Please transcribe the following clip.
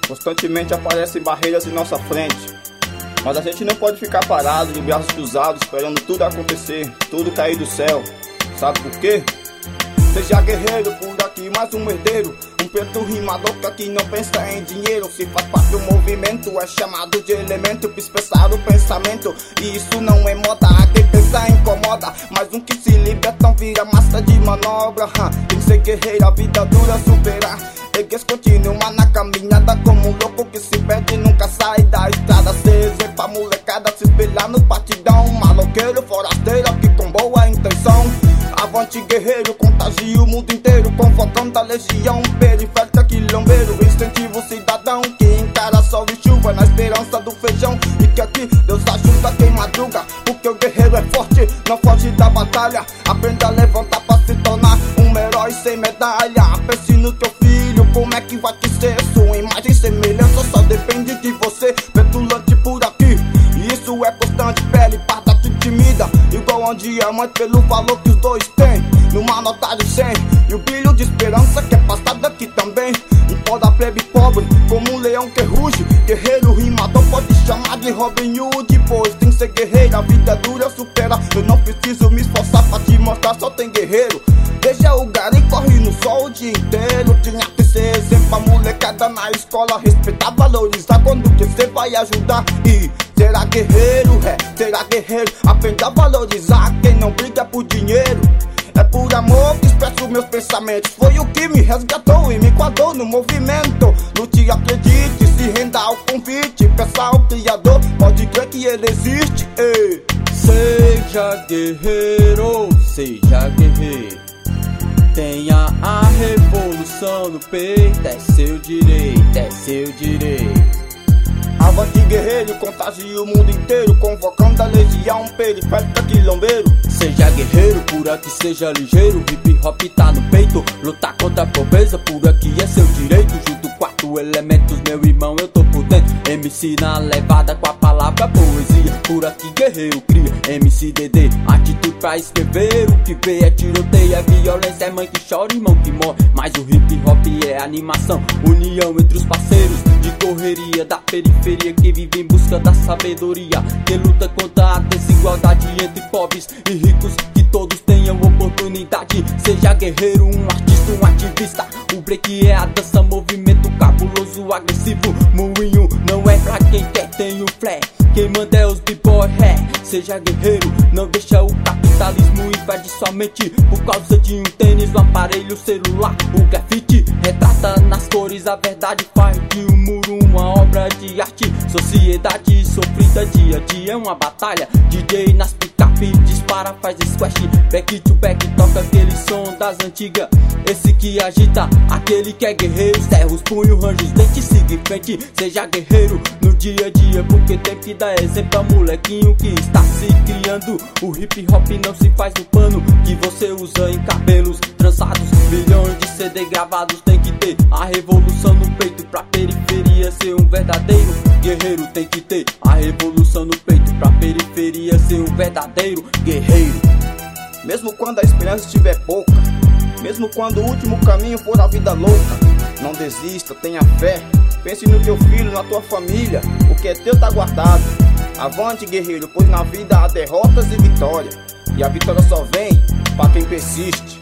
Constantemente aparecem barreiras em nossa frente, mas a gente não pode ficar parado, de braços cruzados, esperando tudo acontecer, tudo cair do céu. Sabe por quê? Seja guerreiro, por aqui mais um herdeiro, um preto rimador que aqui não pensa em dinheiro. Se faz parte do movimento, é chamado de elemento pra expressar o pensamento. E isso não é moda, quem pensa incomoda, mas um que se libertam vira massa de manobra. Tem que ser guerreiro, a vida dura superar. Egues continua na caminhada como um louco que se perde e nunca sai da estrada. Ser exemplo pra molecada se espelhar no partidão. Maloqueiro, forasteiro que com boa intenção. Avante guerreiro, contagia o mundo inteiro, convocando a legião periférica quilombeiro. Incentivo o cidadão que encara sol e chuva na esperança do feijão. E que aqui Deus ajuda quem madruga, porque o guerreiro é forte, não foge da batalha. Aprenda a levantar pra se tornar um herói sem medalha. Pense no teu filho, como é que vai te ser? Sua imagem e semelhança só depende de você. Petulante por aqui, e isso é constante. Pele parda te intimida, igual um diamante pelo valor que os dois têm. Numa nota de 100, e o brilho de esperança que é passado aqui também. Empoda plebe pobre, como um leão que ruge. Guerreiro rimador pode chamar de Robin Hood. Pois tem que ser guerreiro, a vida dura supera. Eu não preciso me esforçar pra te mostrar, só tem guerreiro. Deixa o gari corre no sol o dia inteiro. Tinha que ser exemplo pra molecada na escola. Respeitar, valorizar quando que você vai ajudar. E será guerreiro, será guerreiro. Aprenda a valorizar quem não briga por dinheiro. É por amor que expresso meus pensamentos. Foi o que me resgatou e me enquadrou no movimento. Lute, acredite, se renda ao convite. Peça ao Criador, pode crer que ele existe. Ei. Seja guerreiro, seja guerreiro. Tenha a revolução no peito, é seu direito, é seu direito. Avante guerreiro, contagia o mundo inteiro, convocando a legião periférica quilombeiro. Seja guerreiro, por aqui seja ligeiro, hip hop tá no peito. Lutar contra a pobreza, por aqui é seu direito. Junto 4 elementos, meu irmão, eu tô por dentro. MC na levada com a palavra poesia. Por aqui guerreiro cria, MCDD, atitude pra escrever. O que vê é tiroteio, é violência, é mãe que chora, irmão que morre. Mas o hip hop é animação, união entre os parceiros de correria da periferia que vive em busca da sabedoria, que luta contra a desigualdade entre pobres e ricos, que todos tenham oportunidade. Seja guerreiro, um artista, um ativista. O break é a dança, movimento cabuloso, agressivo. Moinho não é pra quem quer, tem o flare. Quem manda é os b-boy, seja guerreiro, não deixa o capitalismo invade sua mente. Por causa de um tênis, um aparelho celular, o grafite retrata nas cores a verdade. Faz de um muro uma obra de arte. Sociedade sofrida dia a dia é uma batalha. DJ nas picape dispara, faz squash. Back to back, toca aquele som das antigas. Esse que agita, aquele que é guerreiro. Cerra os punhos, range os dentes, siga em frente. Seja guerreiro no dia a dia, porque tem que dar exemplo a molequinho que está se criando. O hip hop não se faz no pano que você usa em cabelos trançados. Milhões de CD gravados, tem que ter a revolução no peito pra periferia ser um verdadeiro guerreiro. Tem que ter a revolução no peito pra periferia ser um verdadeiro guerreiro. Mesmo quando a esperança estiver pouca, mesmo quando o último caminho for a vida louca, não desista, tenha fé. Pense no teu filho, na tua família, o que é teu tá guardado. Avante guerreiro, pois na vida há derrotas e vitória, e a vitória só vem pra quem persiste.